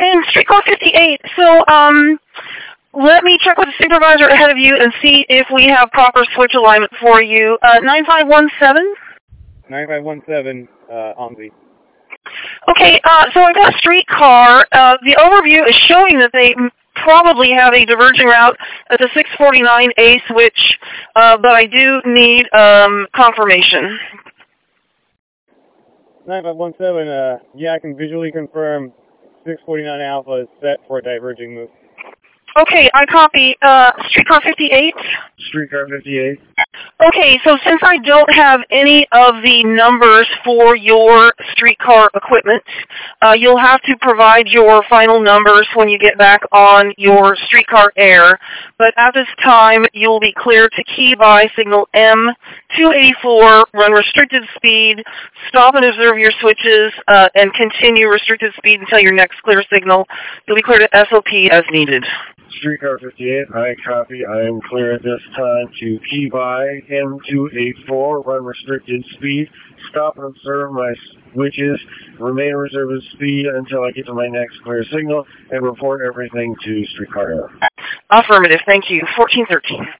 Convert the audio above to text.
in Streetcar 58. So, let me check with the supervisor ahead of you and see if we have proper switch alignment for you. 9517? 9517, Omzi. Okay, so I've got a Streetcar. The overview is showing that they probably have a diverging route at the 649A switch, but I do need confirmation. 9517, yeah, I can visually confirm 649 Alpha is set for a diverging move. Okay, I copy. Streetcar 58? Streetcar 58. Okay, so since I don't have any of the numbers for your streetcar equipment, you'll have to provide your final numbers when you get back on your streetcar air. But at this time, you'll be clear to key by signal M284, run restricted speed, stop and observe your switches, and continue restricted speed until your next clear signal. You'll be clear to SOP as needed. Streetcar 58, I copy. I am clear at this time to key by M284, run restricted speed, stop and observe my switches, remain reserved speed until I get to my next clear signal, and report everything to Streetcar Air. Affirmative, thank you. 1413.